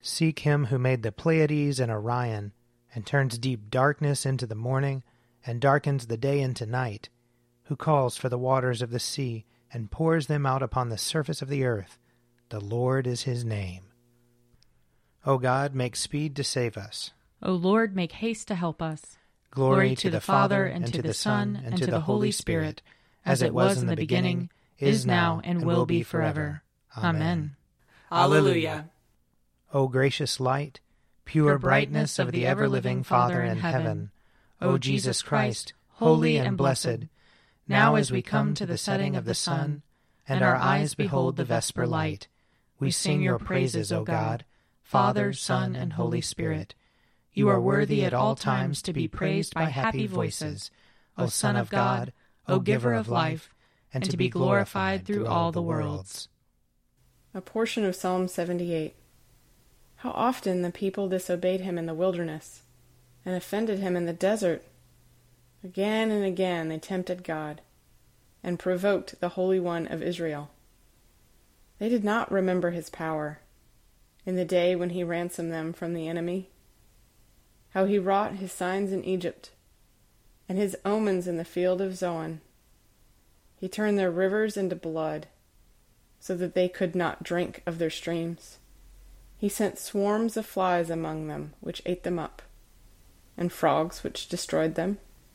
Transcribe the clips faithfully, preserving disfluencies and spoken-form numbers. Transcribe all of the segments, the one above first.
Seek him who made the Pleiades and Orion, and turns deep darkness into the morning, and darkens the day into night, who calls for the waters of the sea, and pours them out upon the surface of the earth. The Lord is his name. O God, make speed to save us. O Lord, make haste to help us. Glory, Glory to, to the Father, and to the Son, and to the Holy Spirit, as it was in the beginning, is now, and will be forever. Amen. Alleluia. O gracious light, pure brightness of the ever-living Father in heaven, O Jesus Christ, holy and blessed, now as we come to the setting of the sun, and our eyes behold the vesper light, we sing your praises, O God, Father, Son, and Holy Spirit. You are worthy at all times to be praised by happy voices, O Son of God, O Giver of life, and to be glorified through all the worlds. A portion of Psalm seventy-eight. How often the people disobeyed him in the wilderness, and offended him in the desert. Again and again they tempted God, and provoked the Holy One of Israel. They did not remember his power, in the day when he ransomed them from the enemy, how he wrought his signs in Egypt, and his omens in the field of Zoan. He turned their rivers into blood, so that they could not drink of their streams. He sent swarms of flies among them, which ate them up, and frogs which destroyed them.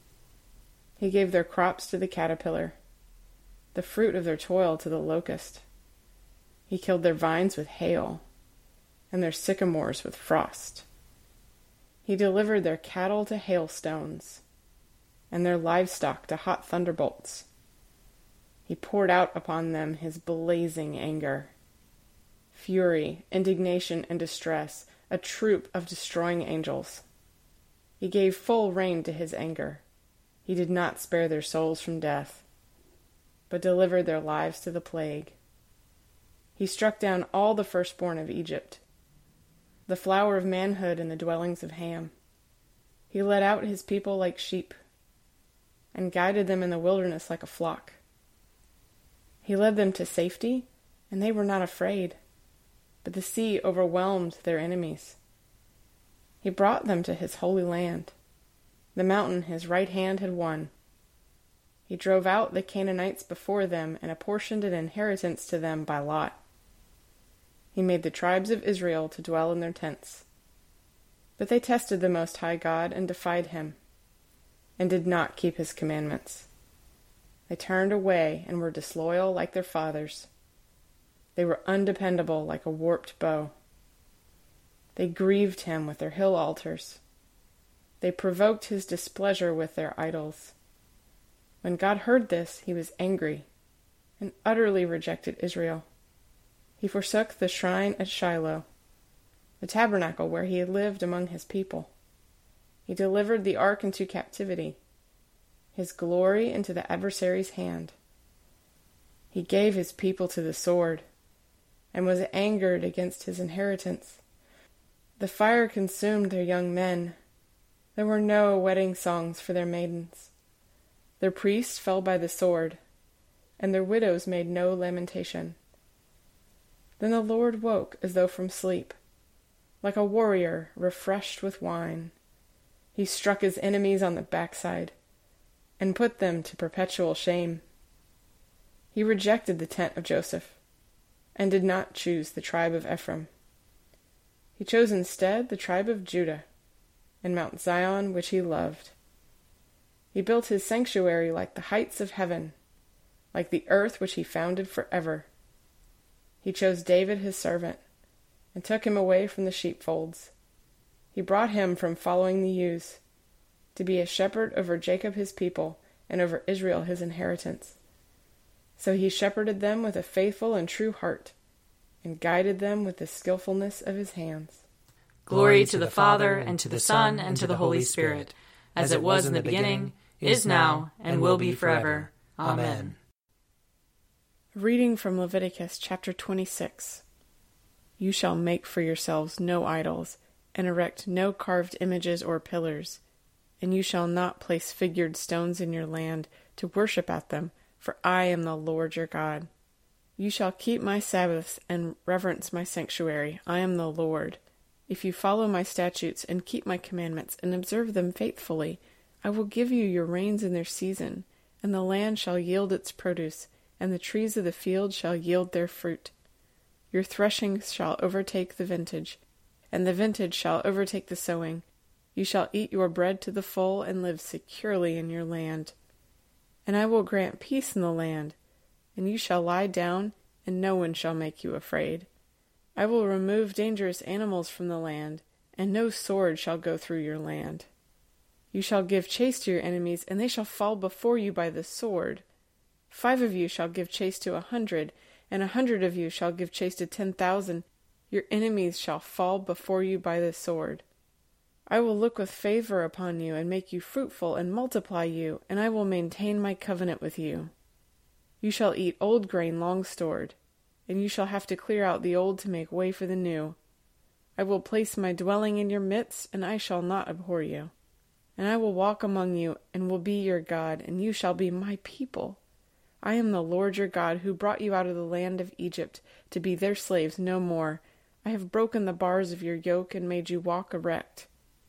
He gave their crops to the caterpillar, the fruit of their toil to the locust. He killed their vines with hail, and their sycamores with frost. He delivered their cattle to hailstones, and their livestock to hot thunderbolts. He poured out upon them his blazing anger, fury, indignation, and distress, a troop of destroying angels. He gave full rein to his anger. He did not spare their souls from death, but delivered their lives to the plague. He struck down all the firstborn of Egypt, the flower of manhood in the dwellings of Ham. He led out his people like sheep, and guided them in the wilderness like a flock. He led them to safety, and they were not afraid, but the sea overwhelmed their enemies. He brought them to his holy land, the mountain his right hand had won. He drove out the Canaanites before them and apportioned an inheritance to them by lot. He made the tribes of Israel to dwell in their tents. But they tested the Most High God and defied him, and did not keep his commandments. They turned away and were disloyal like their fathers. They were undependable like a warped bow. They grieved him with their hill altars. They provoked his displeasure with their idols. When God heard this, he was angry, and utterly rejected Israel. He forsook the shrine at Shiloh, the tabernacle where he had lived among his people. He delivered the ark into captivity, his glory into the adversary's hand. He gave his people to the sword, and was angered against his inheritance. The fire consumed their young men. There were no wedding songs for their maidens. Their priests fell by the sword, and their widows made no lamentation. Then the Lord woke as though from sleep, like a warrior refreshed with wine. He struck his enemies on the backside, and put them to perpetual shame. He rejected the tent of Joseph, and did not choose the tribe of Ephraim. He chose instead the tribe of Judah, and Mount Zion which he loved. He built his sanctuary like the heights of heaven, like the earth which he founded forever. He chose David his servant, and took him away from the sheepfolds. He brought him from following the ewes, to be a shepherd over Jacob his people, and over Israel his inheritance. So he shepherded them with a faithful and true heart, and guided them with the skillfulness of his hands. Glory to the Father, and to the Son, and to the Holy Spirit, as it was in the beginning, is now, and will be forever. Amen. Reading from Leviticus chapter twenty-six. You shall make for yourselves no idols, and erect no carved images or pillars, and you shall not place figured stones in your land to worship at them, for I am the Lord your God. You shall keep my Sabbaths and reverence my sanctuary. I am the Lord. If you follow my statutes and keep my commandments and observe them faithfully, I will give you your rains in their season, and the land shall yield its produce, and the trees of the field shall yield their fruit. Your threshing shall overtake the vintage, and the vintage shall overtake the sowing. You shall eat your bread to the full and live securely in your land. And I will grant peace in the land, and you shall lie down, and no one shall make you afraid. I will remove dangerous animals from the land, and no sword shall go through your land. You shall give chase to your enemies, and they shall fall before you by the sword. Five of you shall give chase to a hundred, and a hundred of you shall give chase to ten thousand. Your enemies shall fall before you by the sword. I will look with favor upon you, and make you fruitful, and multiply you, and I will maintain my covenant with you. You shall eat old grain long stored, and you shall have to clear out the old to make way for the new. I will place my dwelling in your midst, and I shall not abhor you. And I will walk among you, and will be your God, and you shall be my people. I am the Lord your God, who brought you out of the land of Egypt, to be their slaves no more. I have broken the bars of your yoke, and made you walk erect.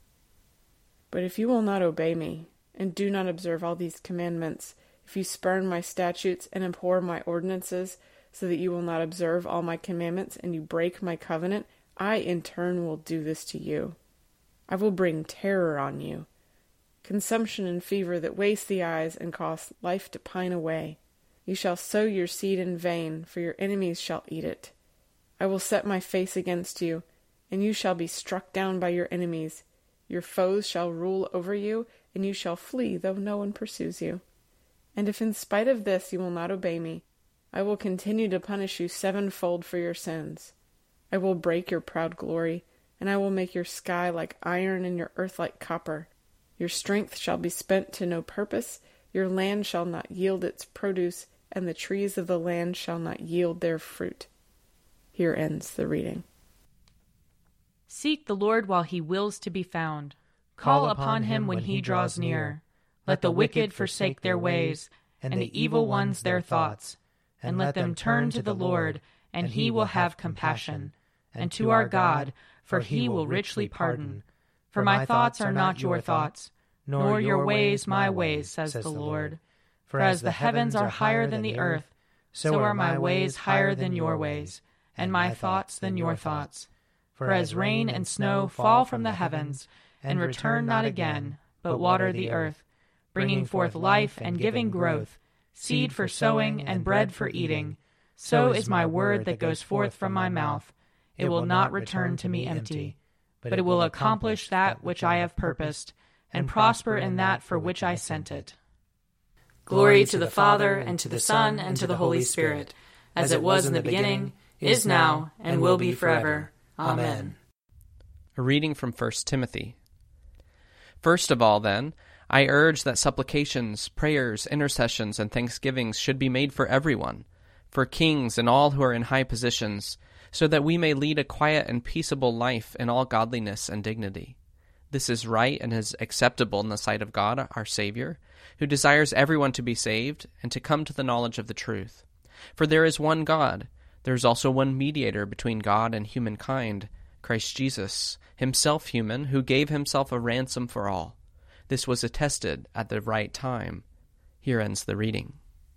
But if you will not obey me, and do not observe all these commandments, if you spurn my statutes and abhor my ordinances, so that you will not observe all my commandments, and you break my covenant, I in turn will do this to you. I will bring terror on you, consumption and fever that waste the eyes and cause life to pine away. You shall sow your seed in vain, for your enemies shall eat it. I will set my face against you, and you shall be struck down by your enemies. Your foes shall rule over you, and you shall flee, though no one pursues you. And if in spite of this you will not obey me, I will continue to punish you sevenfold for your sins. I will break your proud glory, and I will make your sky like iron and your earth like copper. Your strength shall be spent to no purpose, your land shall not yield its produce, and the trees of the land shall not yield their fruit. Here ends the reading. Seek the Lord while he wills to be found. Call upon him when he draws near. Let the wicked forsake their ways, and the evil ones their thoughts. And let them turn to the Lord, and he will have compassion, and to our God, for he will richly pardon. For my thoughts are not your thoughts, nor your ways my ways, says the Lord. For as the heavens are higher than the earth, so are my ways higher than your ways, and my thoughts than your thoughts. For as rain and snow fall from the heavens, and return not again, but water the earth, bringing forth life and giving growth, seed for sowing and bread for eating, so is my word that goes forth from my mouth. It will not return to me empty, but it will accomplish that which I have purposed, and prosper in that for which I sent it. Glory to the Father, and to the Son, and to the Holy Spirit, as it was in the beginning, is now, and will be forever. Amen. A reading from First Timothy. First of all, then, I urge that supplications, prayers, intercessions, and thanksgivings should be made for everyone, for kings and all who are in high positions, so that we may lead a quiet and peaceable life in all godliness and dignity. This is right and is acceptable in the sight of God, our Savior, who desires everyone to be saved and to come to the knowledge of the truth. For there is one God, there is also one mediator between God and humankind, Christ Jesus, himself human, who gave himself a ransom for all. This was attested at the right time. Here ends the reading.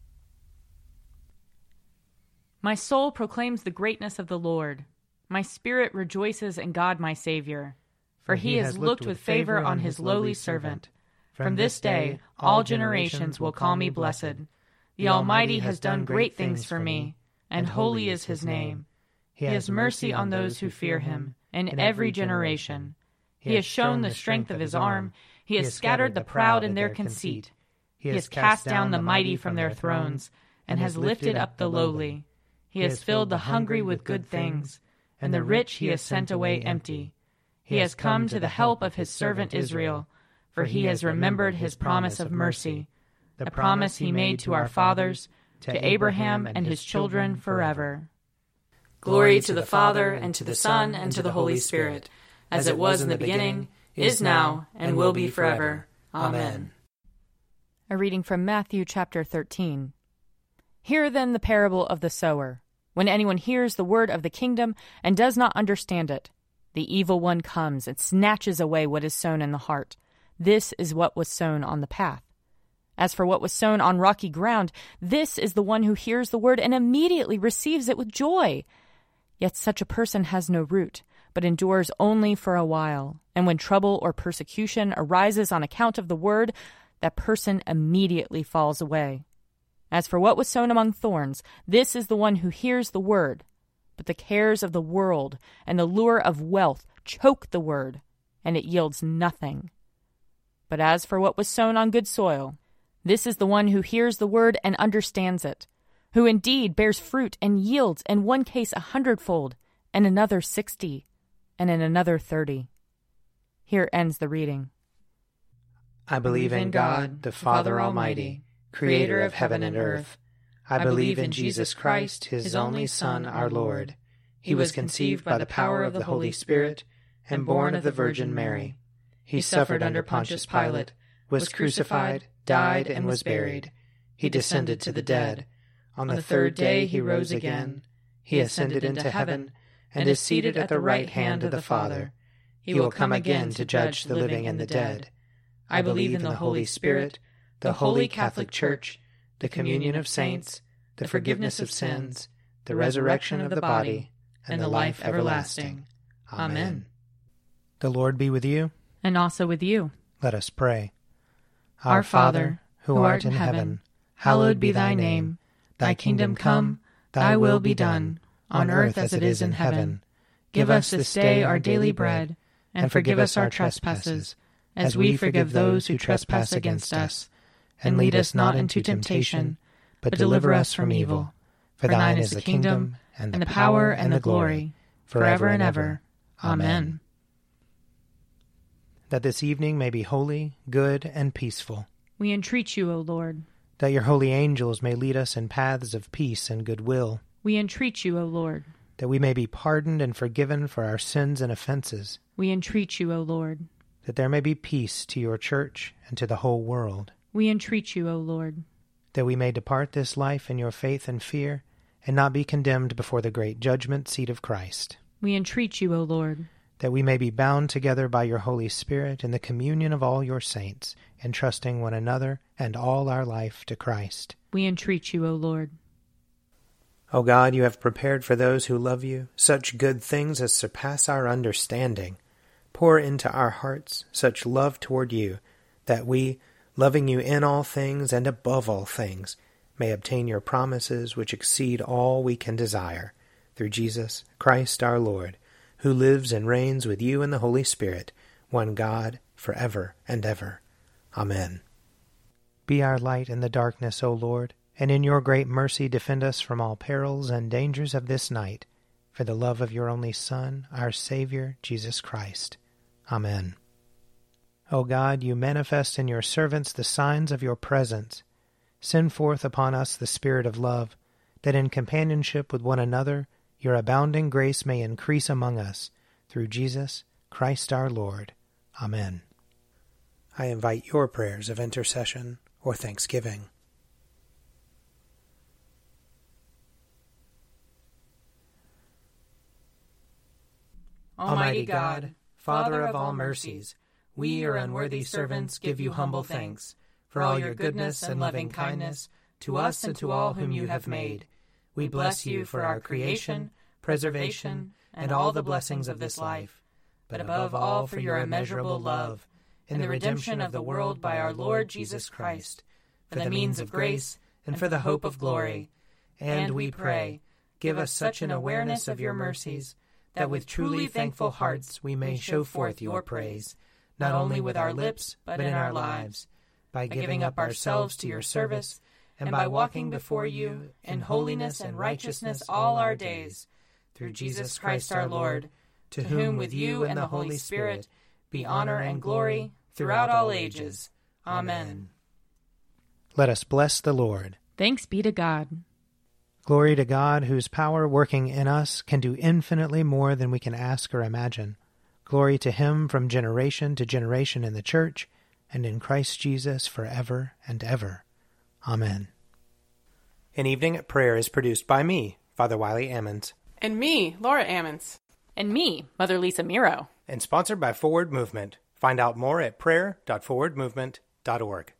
My soul proclaims the greatness of the Lord. My spirit rejoices in God my Savior. For he has looked with favor on his lowly servant. From this day all generations will call me blessed. The Almighty has done great things for me, and holy is his name. He has mercy on those who fear him, in every generation. He has shown the strength of his arm. He has scattered the proud in their conceit. He has cast down the mighty from their thrones, and has lifted up the lowly. He has filled the hungry with good things, and the rich he has sent away empty. He has come to the help of his servant Israel, for he has remembered his promise of mercy, the promise he made to our fathers, to Abraham and his children forever. Glory to the Father, and to the Son, and to the Holy Spirit, as it was in the beginning, is now, and will be forever. Amen. A reading from Matthew chapter thirteen. Hear then the parable of the sower. When anyone hears the word of the kingdom and does not understand it, The evil one comes and snatches away what is sown in the heart. This is what was sown on the path. As for what was sown on rocky ground, this is the one who hears the word and immediately receives it with joy. Yet such a person has no root, but endures only for a while. And when trouble or persecution arises on account of the word, that person immediately falls away. As for what was sown among thorns, this is the one who hears the word, but the cares of the world and the lure of wealth choke the word, and it yields nothing. But as for what was sown on good soil, this is the one who hears the word and understands it, who indeed bears fruit and yields in one case a hundredfold, and another sixty, and in another thirty. Here ends the reading. I believe in God, the Father Almighty, creator of heaven and earth. I believe in Jesus Christ, his only Son, our Lord. He was conceived by the power of the Holy Spirit and born of the Virgin Mary. He suffered under Pontius Pilate, was crucified, died, and was buried. He descended to the dead. On the third day he rose again. He ascended into heaven and is seated at the right hand of the Father. He will come again to judge the living and the dead. I believe in the Holy Spirit, the Holy Catholic Church, the communion of saints, the forgiveness of sins, the resurrection of the body, and the life everlasting. Amen. The Lord be with you. And also with you. Let us pray. Our Father, who art in heaven, hallowed be thy name. Thy kingdom come, thy will be done, on earth as it is in heaven. Give us this day our daily bread, and forgive us our trespasses, as we forgive those who trespass against us. And lead us not into temptation, but deliver us from evil. For thine is the kingdom, and the power, and the glory, forever and ever. Amen. That this evening may be holy, good, and peaceful. We entreat you, O Lord. That your holy angels may lead us in paths of peace and goodwill. We entreat you, O Lord. That we may be pardoned and forgiven for our sins and offenses. We entreat you, O Lord. That there may be peace to your church and to the whole world. We entreat you, O Lord. That we may depart this life in your faith and fear, and not be condemned before the great judgment seat of Christ. We entreat you, O Lord. That we may be bound together by your Holy Spirit in the communion of all your saints, entrusting one another and all our life to Christ. We entreat you, O Lord. O God, you have prepared for those who love you such good things as surpass our understanding. Pour into our hearts such love toward you, that we, loving you in all things and above all things, may obtain your promises which exceed all we can desire, through Jesus Christ our Lord, who lives and reigns with you in the Holy Spirit, one God, forever and ever. Amen. Be our light in the darkness, O Lord, and in your great mercy defend us from all perils and dangers of this night, for the love of your only Son, our Savior, Jesus Christ. Amen. O God, you manifest in your servants the signs of your presence. Send forth upon us the Spirit of love, that in companionship with one another your abounding grace may increase among us, through Jesus Christ our Lord. Amen. I invite your prayers of intercession or thanksgiving. Almighty God, Father of all mercies, we, your unworthy servants, give you humble thanks for all your goodness and loving kindness to us and to all whom you have made. We bless you for our creation, preservation, and all the blessings of this life, but above all for your immeasurable love in the redemption of the world by our Lord Jesus Christ, for the means of grace and for the hope of glory. And we pray, give us such an awareness of your mercies that with truly thankful hearts we may show forth your praise, not only with our lips, but in our lives, by giving up ourselves to your service, and by walking before you in holiness and righteousness all our days, through Jesus Christ our Lord, to whom with you and the Holy Spirit be honor and glory throughout all ages. Amen. Let us bless the Lord. Thanks be to God. Glory to God, whose power working in us can do infinitely more than we can ask or imagine. Glory to him from generation to generation in the Church, and in Christ Jesus forever and ever. Amen. An Evening at Prayer is produced by me, Father Wiley Ammons. And me, Laura Ammons. And me, Mother Lisa Miro. And sponsored by Forward Movement. Find out more at prayer dot forward movement dot org.